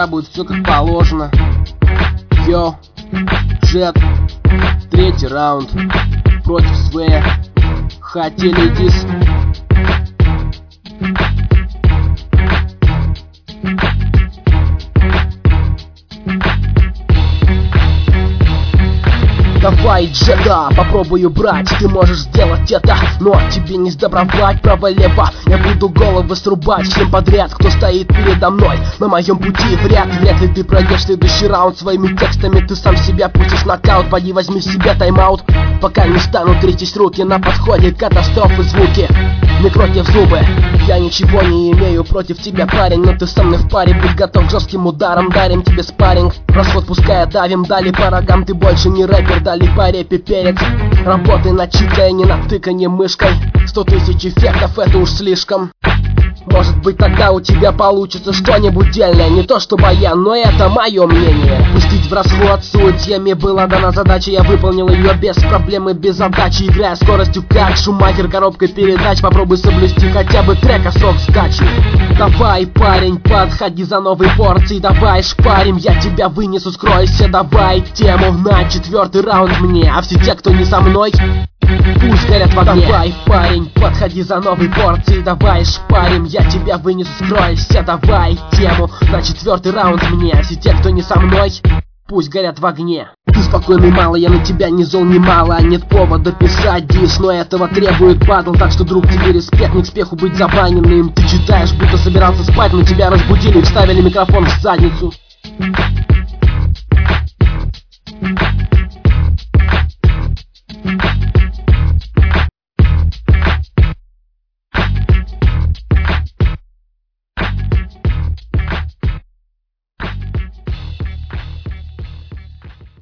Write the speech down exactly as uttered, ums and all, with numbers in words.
тебя будет все как положено. Йоу, Джет, третий раунд против Свея. Хотели дис. Давай, Джеда, попробую брать. Ты можешь сделать это, но тебе не сдобровать. Право-лево, я буду головы срубать всем подряд, кто стоит передо мной на моем пути. Вряд, вряд ли ты пройдешь следующий раунд. Своими текстами ты сам себя пустишь в нокаут. Поди возьми себе тайм-аут, пока не станут трястись руки. На подходе катастрофы звуки, микроте в зубы. Я ничего не имею против тебя, парень, но ты со мной в паре. Будь готов к жестким ударам, дарим тебе спарринг. Расход пускай давим, дали по рогам. Ты больше не рэпер, дали по репе перец. Работай на чикая, не на тыканье мышкой. Сто тысяч эффектов, это уж слишком. Может быть, тогда у тебя получится что-нибудь дельное. Не то что баян, но это мое мнение. Пустить в расход судьями была дана задача. Я выполнил ее без проблемы, без задачи. Играя скоростью как Шумахер, коробкой передач. Попробуй соблюсти хотя бы трека срок сдачи. Давай, парень, подходи за новой порцией. Давай, шпарим, я тебя вынесу, скройся. Давай тему на четвертый раунд мне. А все те, кто не со мной, пусть горят в огне. Давай, парень, подходи за новой порцией. Давай, шпарим, я тебя вынесу, скройся. Давай тему на четвертый раунд мне. А все те, кто не со мной, пусть горят в огне. Ты спокойный мало, я на тебя ни зол, ни мало. Нет повода писать дис, но этого требует батл. Так что, друг, тебе респект, не к спеху быть забаненным. Ты читаешь, будто собирался спать, но тебя разбудили и вставили микрофон в задницу.